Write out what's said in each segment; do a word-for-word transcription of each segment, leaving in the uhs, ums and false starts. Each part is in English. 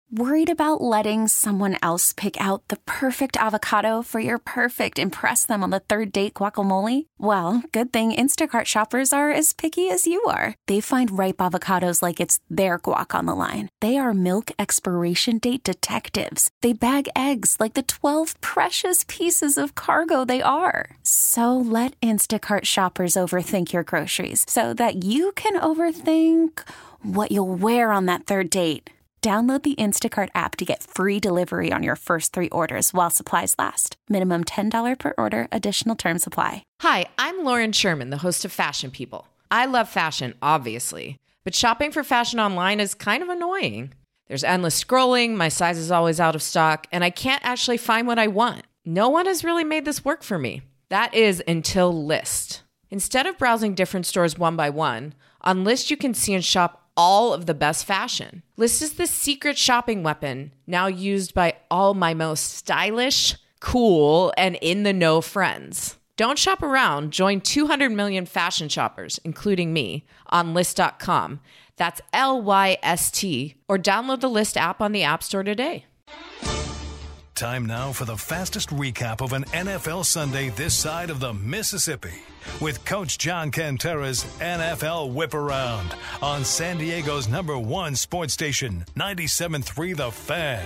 Worried about letting someone else pick out the perfect avocado for your perfect impress them on the third date guacamole? Well, good thing Instacart shoppers are as picky as you are. They find ripe avocados like it's their guac on the line. They are milk expiration date detectives. They bag eggs like the twelve precious pieces of cargo they are. So let Instacart shoppers overthink your groceries so that you can overthink what you'll wear on that third date. Download the Instacart app to get free delivery on your first three orders while supplies last. Minimum ten dollars per order. Additional terms apply. Hi, I'm Lauren Sherman, the host of Fashion People. I love fashion, obviously, but shopping for fashion online is kind of annoying. There's endless scrolling, my size is always out of stock, and I can't actually find what I want. No one has really made this work for me. That is until Lyst. Instead of browsing different stores one by one, on Lyst you can see and shop all of the best fashion. Lyst is the secret shopping weapon now used by all my most stylish, cool, and in-the-know friends. Don't shop around. Join two hundred million fashion shoppers, including me, on Lyst dot com. That's L Y S T. Or download the Lyst app on the App Store today. Time now for the fastest recap of an N F L Sunday this side of the Mississippi with Coach John Cantera's N F L Whip Around on San Diego's number one sports station, ninety-seven point three The Fan.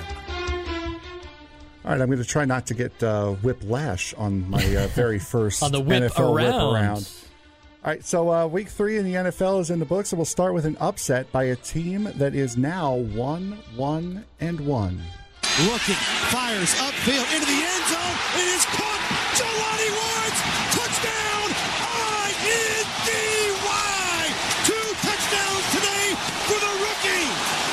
All right, I'm going to try not to get uh, whiplash on my uh, very first on the whip N F L around. Whip Around. All right, so uh, week three in the N F L is in the books, and we'll start with an upset by a team that is now one, one, and one. Looking, fires upfield into the end zone. It is caught. Jelani Woods, touchdown! I N D Y! Two touchdowns today for the rookie.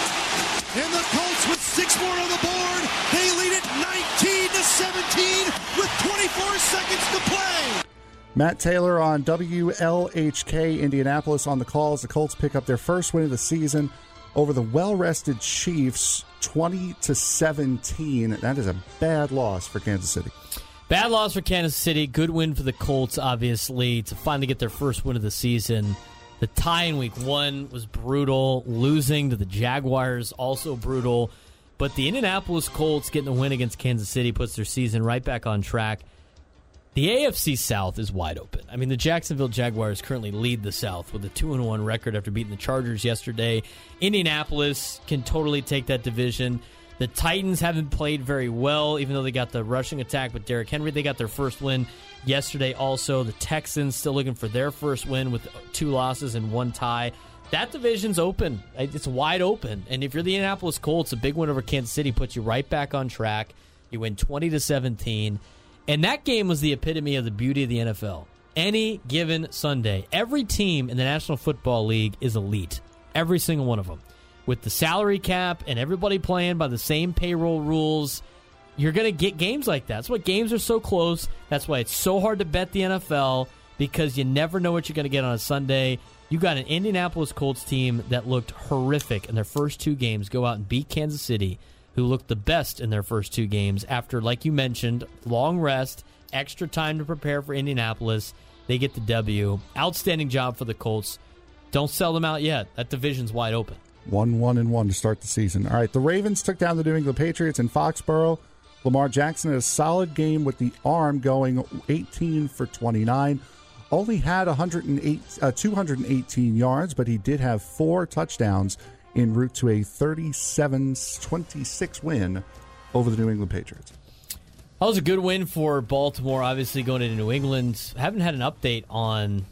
And the Colts with six more on the board. They lead it nineteen to seventeen with twenty-four seconds to play. Matt Taylor on W L H K Indianapolis on the call as the Colts pick up their first win of the season over the well-rested Chiefs, twenty to seventeen. That is a bad loss for Kansas City. Bad loss for Kansas City. Good win for the Colts, obviously, to finally get their first win of the season. The tie in week one was brutal. Losing to the Jaguars, also brutal. But the Indianapolis Colts getting the win against Kansas City puts their season right back on track. The A F C South is wide open. I mean, the Jacksonville Jaguars currently lead the South with a two and one record after beating the Chargers yesterday. Indianapolis can totally take that division. The Titans haven't played very well, even though they got the rushing attack with Derrick Henry. They got their first win yesterday also. The Texans still looking for their first win with two losses and one tie. That division's open. It's wide open. And if you're the Indianapolis Colts, a big win over Kansas City puts you right back on track. You win twenty to seventeen. And that game was the epitome of the beauty of the N F L. Any given Sunday, every team in the National Football League is elite. Every single one of them. With the salary cap and everybody playing by the same payroll rules, you're going to get games like that. That's why games are so close. That's why it's so hard to bet the N F L, because you never know what you're going to get on a Sunday. You got an Indianapolis Colts team that looked horrific in their first two games, go out and beat Kansas City, who looked the best in their first two games after, like you mentioned, long rest, extra time to prepare for Indianapolis. They get the W. Outstanding job for the Colts. Don't sell them out yet. That division's wide open. One, one, and one to start the season. All right, the Ravens took down the New England Patriots in Foxborough. Lamar Jackson had a solid game with the arm, going eighteen for twenty-nine. Only had one hundred eight, uh, two hundred eighteen yards, but he did have four touchdowns en route to a thirty-seven twenty-six win over the New England Patriots. That was a good win for Baltimore, obviously going into New England. Haven't had an update on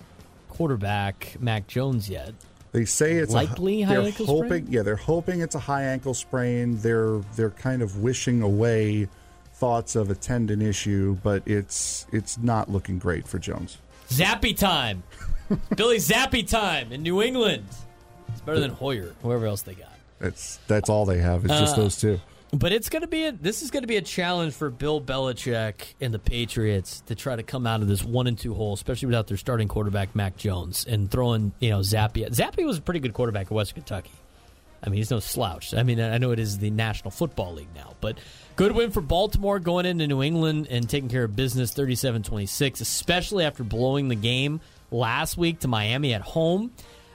quarterback Mac Jones yet. They say it's likely a, high they're ankle hoping, sprain? Yeah, they're hoping it's a high ankle sprain. They're they're kind of wishing away thoughts of a tendon issue, but it's it's not looking great for Jones. Zappy time. Billy Zappy time in New England. It's better than Hoyer, whoever else they got. That's that's all they have. It's just uh, those two. But it's going to be a, this is going to be a challenge for Bill Belichick and the Patriots to try to come out of this one and two hole, especially without their starting quarterback Mac Jones and throwing, you know, Zappy. Zappy was a pretty good quarterback at Western Kentucky. I mean, he's no slouch. I mean, I know it is the National Football League now, but good win for Baltimore going into New England and taking care of business, thirty-seven twenty-six, especially after blowing the game last week to Miami at home.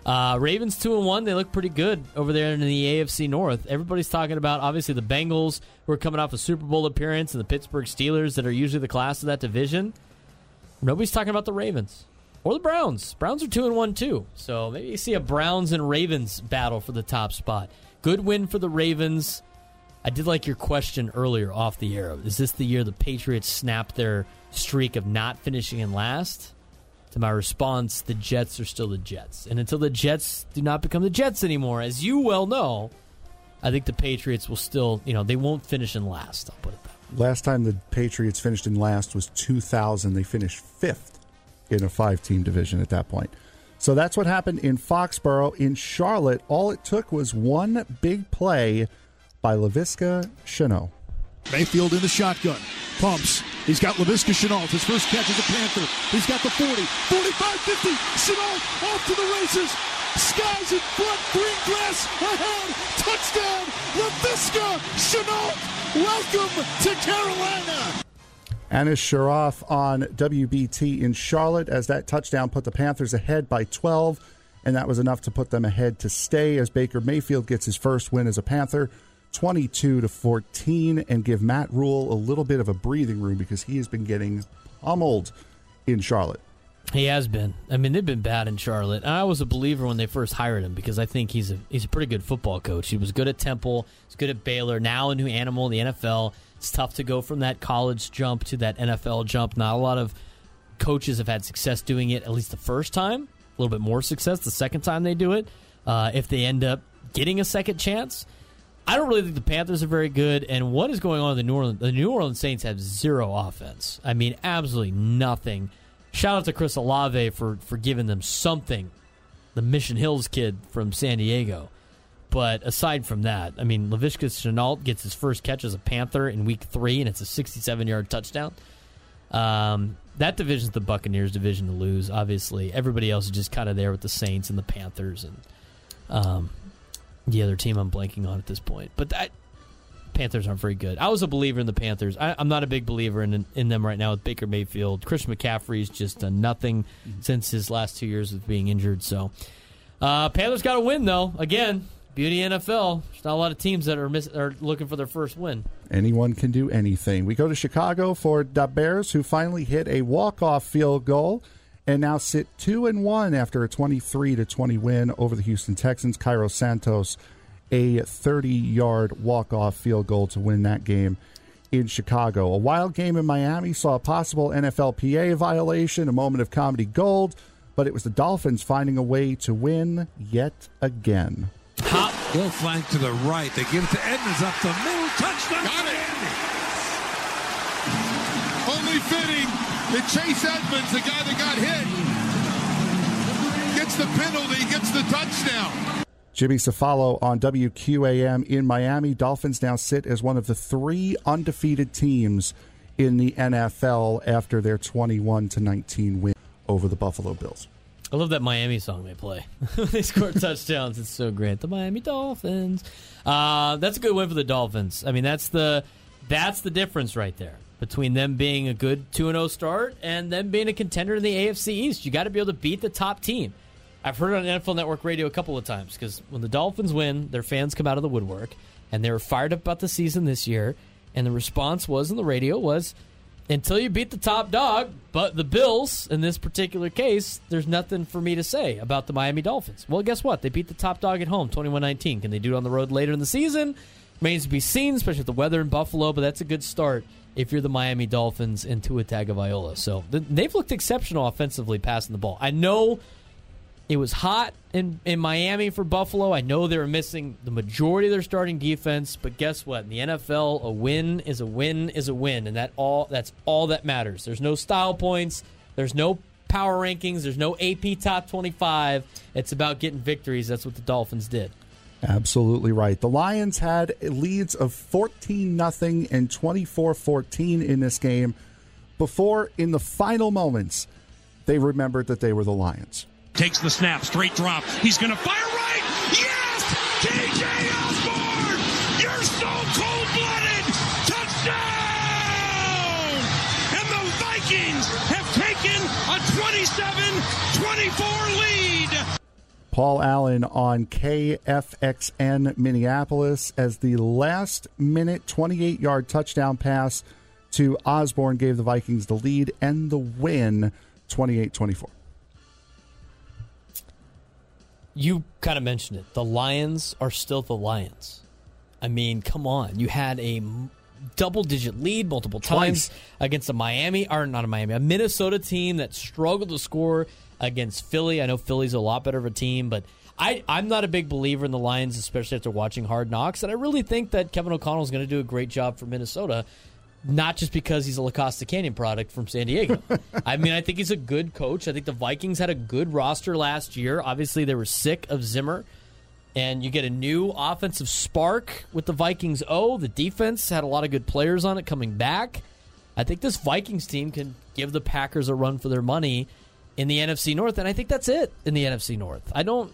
Uh, Ravens two and one. They look pretty good over there in the A F C North. Everybody's talking about, obviously, the Bengals who are coming off a Super Bowl appearance and the Pittsburgh Steelers that are usually the class of that division. Nobody's talking about the Ravens or the Browns. Browns are two and one, too. So maybe you see a Browns and Ravens battle for the top spot. Good win for the Ravens. I did like your question earlier off the air. Is this the year the Patriots snap their streak of not finishing in last? To my response, the Jets are still the Jets. And until the Jets do not become the Jets anymore, as you well know, I think the Patriots will still, you know, they won't finish in last. I'll put it that way. Last time the Patriots finished in last was two thousand. They finished fifth in a five-team division at that point. So that's what happened in Foxborough. In Charlotte, all it took was one big play by Laviska Shenault. Mayfield in the shotgun. Pumps. He's got Laviska Shenault. His first catch as a Panther. He's got the forty, forty-five, fifty. Shenault off to the races. Skies in front. Green grass ahead. Touchdown. Laviska Shenault. Welcome to Carolina. Anis Sharaf on W B T in Charlotte as that touchdown put the Panthers ahead by twelve, and that was enough to put them ahead to stay as Baker Mayfield gets his first win as a Panther, twenty-two to fourteen, and give Matt Rule a little bit of a breathing room because he has been getting pummeled in Charlotte. He has been. I mean, they've been bad in Charlotte. I was a believer when they first hired him because I think he's a he's a pretty good football coach. He was good at Temple. He's good at Baylor. Now a new animal in the N F L. It's tough to go from that college jump to that N F L jump. Not a lot of coaches have had success doing it at least the first time. A little bit more success the second time they do it. Uh, if they end up getting a second chance. I don't really think the Panthers are very good. And what is going on in the New Orleans? The New Orleans Saints have zero offense. I mean, absolutely nothing. Shout out to Chris Olave for, for giving them something. The Mission Hills kid from San Diego. But aside from that, I mean, Laviska Shenault gets his first catch as a Panther in week three, and it's a sixty-seven-yard touchdown. Um, that division's the Buccaneers' division to lose, obviously. Everybody else is just kind of there with the Saints and the Panthers and um, the other team I'm blanking on at this point. But that Panthers aren't very good. I was a believer in the Panthers. I, I'm not a big believer in in them right now with Baker Mayfield. Christian McCaffrey's just done nothing mm-hmm. since his last two years of being injured. So uh, Panthers got to win, though. Again, beauty N F L. There's not a lot of teams that are miss, are looking for their first win. Anyone can do anything. We go to Chicago for the Bears, who finally hit a walk-off field goal and now sit two and one after a twenty-three to twenty win over the Houston Texans. Cairo Santos, a thirty-yard walk-off field goal to win that game in Chicago. A wild game in Miami saw a possible N F L P A violation, a moment of comedy gold, but it was the Dolphins finding a way to win yet again. Hop, little flank to the right. They give it to Edmonds up the middle. Touchdown. Got it. Only fitting that Chase Edmonds, the guy that got hit, gets the penalty, gets the touchdown. Jimmy Cefalo on W Q A M in Miami. Dolphins now sit as one of the three undefeated teams in the N F L after their twenty-one to nineteen win over the Buffalo Bills. I love that Miami song they play. They score touchdowns. It's so great. The Miami Dolphins. Uh, that's a good win for the Dolphins. I mean, that's the that's the difference right there between them being a good two and oh start and them being a contender in the A F C East. You got to be able to beat the top team. I've heard it on N F L Network Radio a couple of times because when the Dolphins win, their fans come out of the woodwork, and they were fired up about the season this year, and the response was on the radio was, until you beat the top dog, but the Bills, in this particular case, there's nothing for me to say about the Miami Dolphins. Well, guess what? They beat the top dog at home, twenty-one nineteen. Can they do it on the road later in the season? Remains to be seen, especially with the weather in Buffalo, but that's a good start if you're the Miami Dolphins and Tua Tagovailoa. So they've looked exceptional offensively passing the ball. I know it was hot in, in Miami for Buffalo. I know they were missing the majority of their starting defense, but guess what? In the N F L, a win is a win is a win, and that all that's all that matters. There's no style points. There's no power rankings. There's no A P top twenty-five. It's about getting victories. That's what the Dolphins did. Absolutely right. The Lions had leads of fourteen nothing and twenty-four fourteen in this game before, in the final moments, they remembered that they were the Lions. Takes the snap, straight drop. He's going to fire right. Yes! K J Osborne! You're so cold-blooded! Touchdown! And the Vikings have taken a twenty-seven twenty-four lead. Paul Allen on K F X N Minneapolis as the last-minute twenty-eight-yard touchdown pass to Osborne gave the Vikings the lead and the win, twenty-eight twenty-four. You kind of mentioned it. The Lions are still the Lions. I mean, come on. You had a double-digit lead multiple times Twice. against a Miami, or not a Miami, a Minnesota team that struggled to score against Philly. I know Philly's a lot better of a team, but I, I'm not a big believer in the Lions, especially after watching Hard Knocks, and I really think that Kevin O'Connell is going to do a great job for Minnesota, not just because he's a La Costa Canyon product from San Diego. I mean, I think he's a good coach. I think the Vikings had a good roster last year. Obviously, they were sick of Zimmer, and you get a new offensive spark with the Vikings. Oh, the defense had a lot of good players on it coming back. I think this Vikings team can give the Packers a run for their money in the N F C North, and I think that's it in the N F C North. I don't...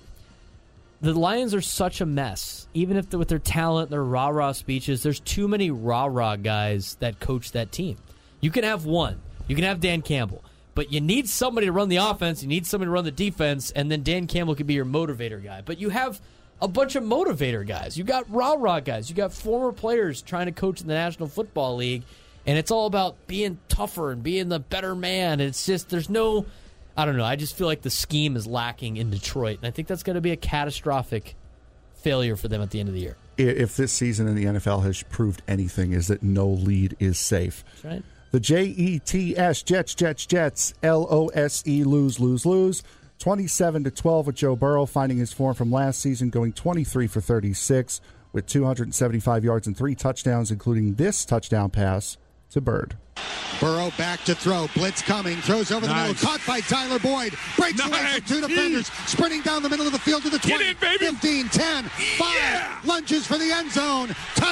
The Lions are such a mess. Even if with their talent, their rah-rah speeches, there's too many rah-rah guys that coach that team. You can have one. You can have Dan Campbell. But you need somebody to run the offense, you need somebody to run the defense, and then Dan Campbell could be your motivator guy. But you have a bunch of motivator guys. You got rah-rah guys. You got former players trying to coach in the National Football League, and it's all about being tougher and being the better man. It's just, there's no... I don't know. I just feel like the scheme is lacking in Detroit, and I think that's going to be a catastrophic failure for them at the end of the year. If this season in the N F L has proved anything, is that no lead is safe. That's right. The J E T S, Jets, Jets, Jets, L O S E, lose, lose, lose. twenty-seven to twelve with Joe Burrow finding his form from last season, going twenty-three for thirty-six with two hundred seventy-five yards and three touchdowns, including this touchdown pass to Bird. Burrow back to throw. Blitz coming. Throws over the Nice. middle. Caught by Tyler Boyd. Breaks Nice. away from two defenders. Sprinting down the middle of the field to the twenty. Get in, baby. fifteen, ten, five. Yeah. Lunges for the end zone.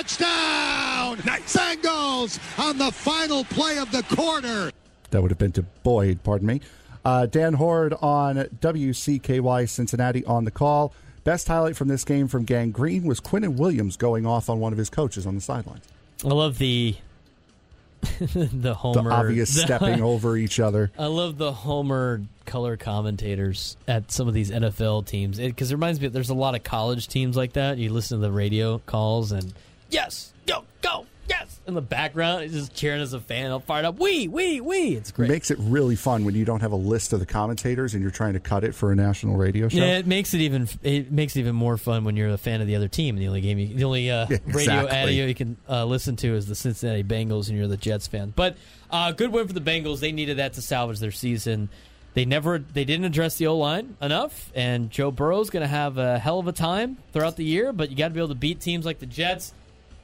Touchdown. Nice. Bengals on the final play of the quarter. That would have been to Boyd, pardon me. Uh, Dan Horde on W C K Y Cincinnati on the call. Best highlight from this game from Gang Green was Quinnen Williams going off on one of his coaches on the sidelines. I love the... the Homer, the obvious the, stepping over each other. I love the Homer color commentators at some of these N F L teams because it, it reminds me there's a lot of college teams like that. You listen to the radio calls and yes, go, go, yes. In the background, he's just cheering as a fan. I'll fire it up. Wee, wee, wee. It's great. It makes it really fun when you don't have a list of the commentators and you're trying to cut it for a national radio show. Yeah, it makes it even it makes it even more fun when you're a fan of the other team. And the only game, you, the only uh, yeah, radio exactly. audio you can uh, listen to is the Cincinnati Bengals, and you're the Jets fan. But uh, good win for the Bengals. They needed that to salvage their season. They never, they didn't address the O-line enough, and Joe Burrow's going to have a hell of a time throughout the year. But you got to be able to beat teams like the Jets.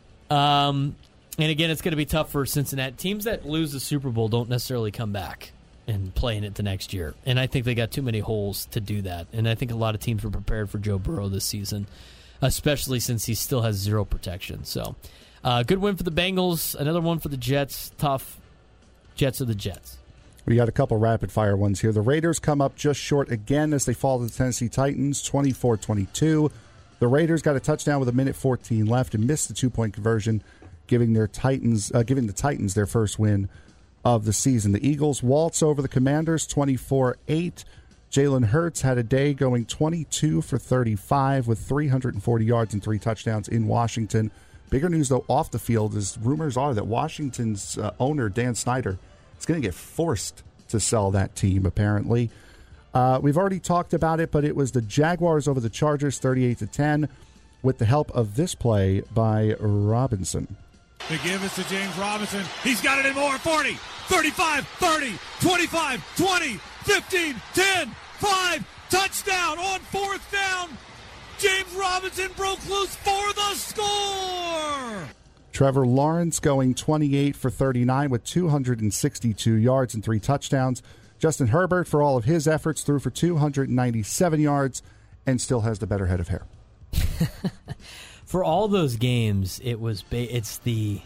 Um. And again, it's going to be tough for Cincinnati. Teams that lose the Super Bowl don't necessarily come back and play in it the next year. And I think they got too many holes to do that. And I think a lot of teams were prepared for Joe Burrow this season, especially since he still has zero protection. So, uh, good win for the Bengals. Another one for the Jets. Tough. Jets are the Jets. We got a couple rapid-fire ones here. The Raiders come up just short again as they fall to the Tennessee Titans, twenty-four twenty-two. The Raiders got a touchdown with a minute fourteen left and missed the two-point conversion, giving their Titans, uh, giving the Titans their first win of the season. The Eagles waltz over the Commanders, twenty-four eight. Jalen Hurts had a day going twenty-two for thirty-five with three hundred forty yards and three touchdowns in Washington. Bigger news, though, off the field is rumors are that Washington's uh, owner, Dan Snyder, is going to get forced to sell that team, apparently. Uh, we've already talked about it, but it was the Jaguars over the Chargers, thirty-eight to ten, with the help of this play by Robinson. They give us to James Robinson. He's got it in more. forty, thirty-five, thirty, twenty-five, twenty, fifteen, ten, five. Touchdown on fourth down. James Robinson broke loose for the score. Trevor Lawrence going twenty-eight for thirty-nine with two hundred sixty-two yards and three touchdowns. Justin Herbert, for all of his efforts, threw for two hundred ninety-seven yards and still has the better head of hair. For all those games, it was ba- it's the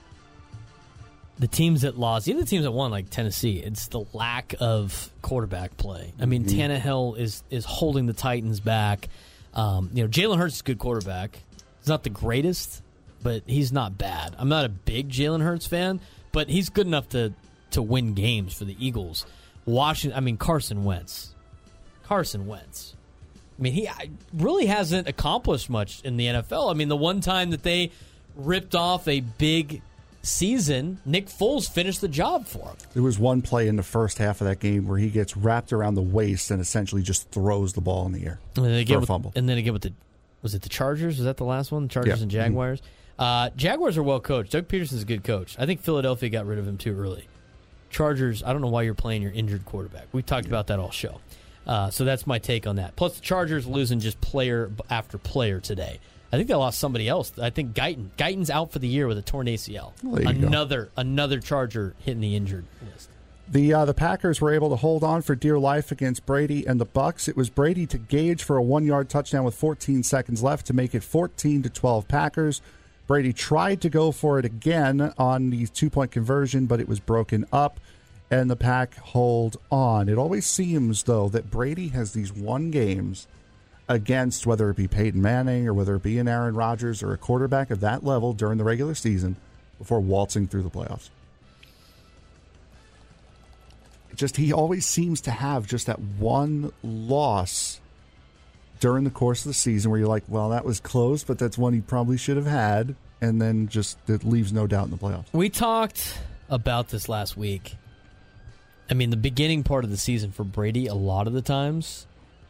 the teams that lost, even the teams that won, like Tennessee. It's the lack of quarterback play. I mean, mm-hmm. Tannehill is is holding the Titans back. Um, you know, Jalen Hurts is a good quarterback. He's not the greatest, but he's not bad. I'm not a big Jalen Hurts fan, but he's good enough to to win games for the Eagles. Washington, I mean Carson Wentz. Carson Wentz. I mean, he really hasn't accomplished much in the N F L. I mean, the one time that they ripped off a big season, Nick Foles finished the job for him. There was one play in the first half of that game where he gets wrapped around the waist and essentially just throws the ball in the air and then again for a with, fumble. And then again with the, was it the Chargers? Was that the last one? Chargers yeah. and Jaguars? Mm-hmm. Uh, Jaguars are well coached. Doug Peterson's a good coach. I think Philadelphia got rid of him too early. Chargers, I don't know why you're playing your injured quarterback. We talked yeah. about that all show. Uh, so that's my take on that. Plus the Chargers losing just player after player today. I think they lost somebody else. I think Guyton. Guyton's out for the year with a torn A C L. Well, another go. another Charger hitting the injured list. The uh, the Packers were able to hold on for dear life against Brady and the Bucks. It was Brady to Gage for a one-yard touchdown with fourteen seconds left to make it fourteen to twelve Packers. Brady tried to go for it again on the two-point conversion, but it was broken up, and the Pack hold on. It always seems, though, that Brady has these one games against, whether it be Peyton Manning or whether it be an Aaron Rodgers or a quarterback of that level during the regular season before waltzing through the playoffs. Just he always seems to have just that one loss during the course of the season where you're like, well, that was close, but that's one he probably should have had, and then just it leaves no doubt in the playoffs. We talked about this last week. I mean, the beginning part of the season for Brady a lot of the times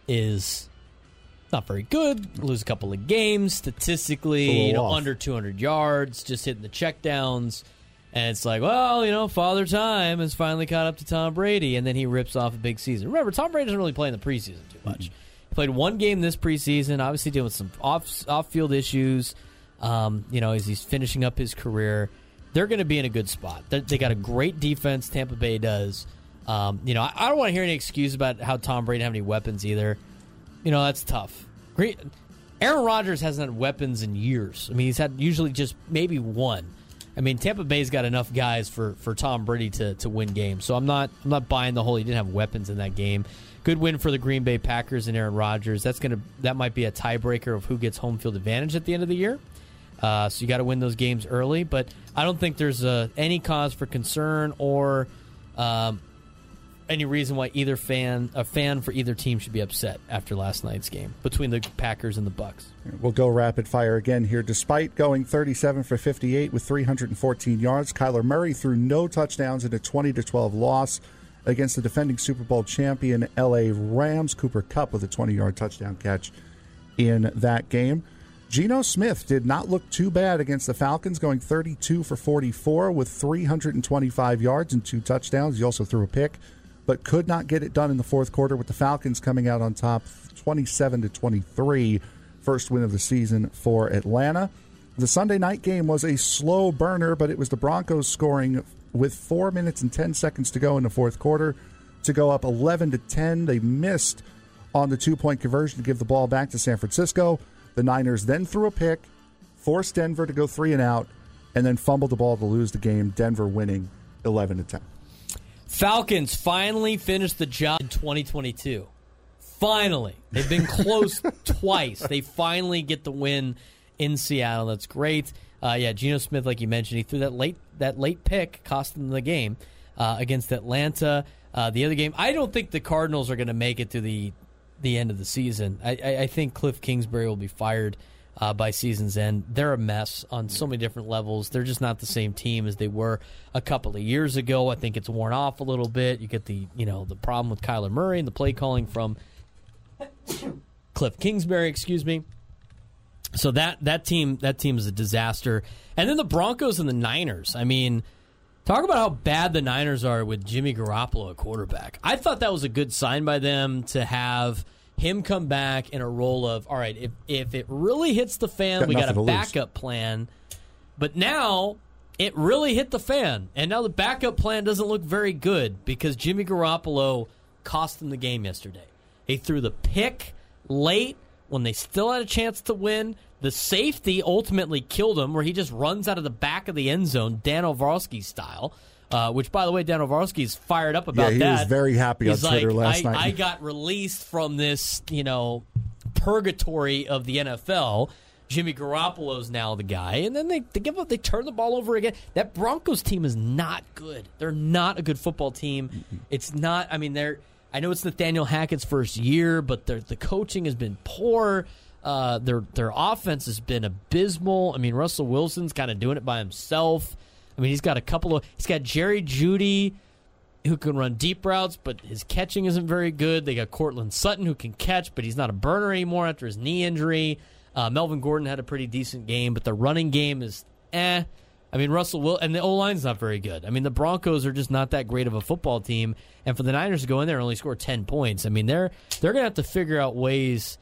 is not very good. Lose a couple of games. Statistically, you know, off. under two hundred yards, just hitting the checkdowns. And it's like, well, you know, Father Time has finally caught up to Tom Brady, and then he rips off a big season. Remember, Tom Brady doesn't really play in the preseason too much. Mm-hmm. He played one game this preseason, obviously dealing with some off, off-field issues, um, you know, as he's finishing up his career. They're going to be in a good spot. They, they got a great defense, Tampa Bay does. Um, you know, I, I don't want to hear any excuse about how Tom Brady didn't have any weapons either. You know, that's tough. Great. Aaron Rodgers hasn't had weapons in years. I mean, he's had usually just maybe one. I mean, Tampa Bay's got enough guys for, for Tom Brady to, to win games. So I'm not I'm not buying the whole he didn't have weapons in that game. Good win for the Green Bay Packers and Aaron Rodgers. That's gonna that might be a tiebreaker of who gets home field advantage at the end of the year. Uh, so you got to win those games early. But I don't think there's uh, any cause for concern or um, any reason why either fan a fan for either team should be upset after last night's game between the Packers and the Bucks. We'll go rapid fire again here. Despite going thirty-seven for fifty-eight with three hundred fourteen yards, Kyler Murray threw no touchdowns in a twenty to twelve loss against the defending Super Bowl champion L A Rams. Cooper Kupp with a twenty-yard touchdown catch in that game. Geno Smith did not look too bad against the Falcons, going thirty-two for forty-four with three hundred twenty-five yards and two touchdowns. He also threw a pick, but could not get it done in the fourth quarter with the Falcons coming out on top twenty-seven to twenty-three. First win of the season for Atlanta. The Sunday night game was a slow burner, but it was the Broncos scoring with four minutes and ten seconds to go in the fourth quarter to go up eleven to ten. They missed on the two-point conversion to give the ball back to San Francisco. The Niners then threw a pick, forced Denver to go three and out, and then fumbled the ball to lose the game, Denver winning eleven to ten. Falcons finally finished the job in twenty twenty-two. Finally. They've been close twice. They finally get the win in Seattle. That's great. Uh, yeah, Geno Smith, like you mentioned, he threw that late that late pick, cost them the game uh, against Atlanta. Uh, the other game, I don't think the Cardinals are going to make it to the the end of the season. I, I, I think Cliff Kingsbury will be fired uh, by season's end. They're a mess on so many different levels. They're just not the same team as they were a couple of years ago. I think it's worn off a little bit. You get the you know the problem with Kyler Murray and the play calling from Cliff Kingsbury, excuse me. So that that team that team is a disaster. And then the Broncos and the Niners. I mean, talk about how bad the Niners are with Jimmy Garoppolo at quarterback. I thought that was a good sign by them to have him come back in a role of, all right, if if it really hits the fan, got we got a backup lose. plan. But now it really hit the fan, and now the backup plan doesn't look very good because Jimmy Garoppolo cost them the game yesterday. He threw the pick late when they still had a chance to win. The safety ultimately killed him, where he just runs out of the back of the end zone, Dan Orlovsky style, uh, which, by the way, Dan Orlovsky's fired up about that. Yeah, he that. was very happy He's on Twitter like, last I, night. I got released from this, you know, purgatory of the N F L. Jimmy Garoppolo's now the guy, and then they, they give up. They turn the ball over again. That Broncos team is not good. They're not a good football team. It's not. I mean, they're. I know it's Nathaniel Hackett's first year, but the coaching has been poor. Uh, their their offense has been abysmal. I mean, Russell Wilson's kind of doing it by himself. I mean, he's got a couple of he's got Jerry Jeudy, who can run deep routes, but his catching isn't very good. They got Cortland Sutton, who can catch, but he's not a burner anymore after his knee injury. Uh, Melvin Gordon had a pretty decent game, but the running game is eh. I mean, Russell Will and the O-line's not very good. I mean, the Broncos are just not that great of a football team, and for the Niners to go in there and only score ten points, I mean, they're they're going to have to figure out ways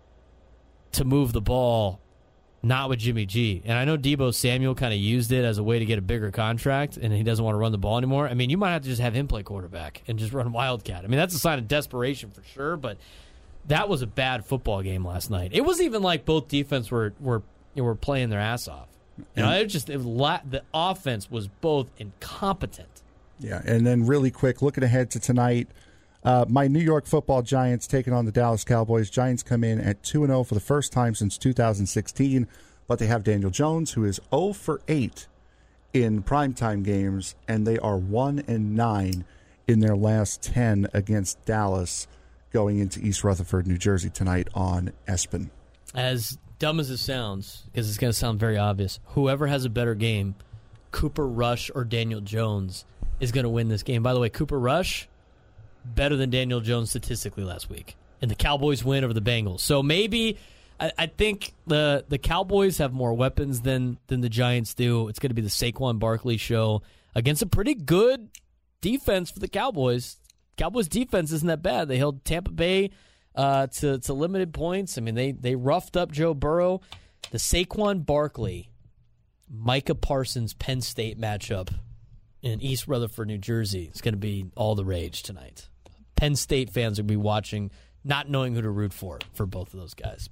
to move the ball, not with Jimmy G. And I know Deebo Samuel kind of used it as a way to get a bigger contract, and he doesn't want to run the ball anymore. I mean, you might have to just have him play quarterback and just run Wildcat. I mean, that's a sign of desperation for sure, but that was a bad football game last night. It was even like both defense were were were playing their ass off. You know, it just it was la- the offense was both incompetent. Yeah, and then really quick, looking ahead to tonight, uh, my New York Football Giants taking on the Dallas Cowboys. Giants come in at two and oh for the first time since two thousand sixteen, but they have Daniel Jones, who is oh for eight in primetime games, and they are one and nine in their last ten against Dallas going into East Rutherford, New Jersey tonight on ESPN. As dumb as it sounds, because it's going to sound very obvious, whoever has a better game, Cooper Rush or Daniel Jones, is going to win this game. By the way, Cooper Rush, better than Daniel Jones statistically last week. And the Cowboys win over the Bengals. So maybe, I, I think the the Cowboys have more weapons than, than the Giants do. It's going to be the Saquon Barkley show against a pretty good defense for the Cowboys. Cowboys defense isn't that bad. They held Tampa Bay Uh, to, to limited points. I mean, they, they roughed up Joe Burrow. The Saquon Barkley, Micah Parsons, Penn State matchup in East Rutherford, New Jersey is going to be all the rage tonight. Penn State fans will be watching, not knowing who to root for, for both of those guys.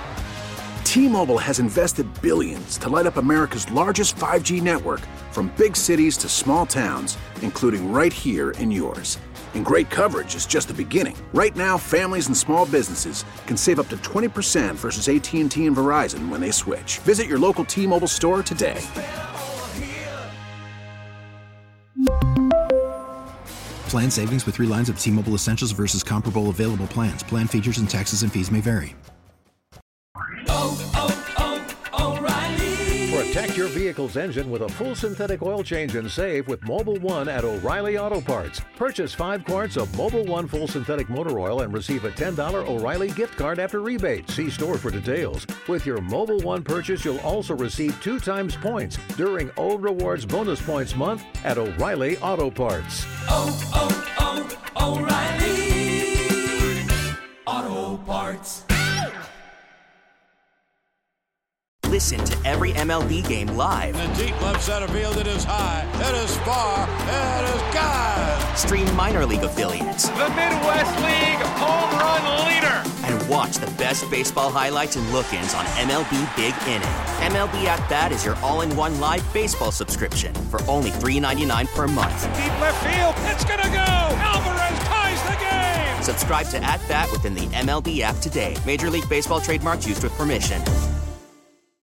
T-Mobile has invested billions to light up America's largest five G network, from big cities to small towns, including right here in yours. And great coverage is just the beginning. Right now, families and small businesses can save up to twenty percent versus A T and T and Verizon when they switch. Visit your local T-Mobile store today. Plan savings with three lines of T-Mobile Essentials versus comparable available plans. Plan features and taxes and fees may vary. Oh, oh, oh, O'Reilly. Protect your vehicle's engine with a full synthetic oil change and save with Mobil one at O'Reilly Auto Parts. Purchase five quarts of Mobil one full synthetic motor oil and receive a ten dollars O'Reilly gift card after rebate. See store for details. With your Mobil one purchase, you'll also receive two times points during O Rewards Bonus Points Month at O'Reilly Auto Parts. Oh, oh, oh, O'Reilly Auto Parts. Listen to every M L B game live. In the deep left center field, it is high, it is far, it is gone. Stream minor league affiliates. The Midwest League home run leader. And watch the best baseball highlights and look-ins on M L B Big Inning. M L B At Bat is your all-in-one live baseball subscription for only three dollars and ninety-nine cents per month. Deep left field, it's gonna go. Alvarez ties the game. Subscribe to At Bat within the M L B app today. Major League Baseball trademarks used with permission.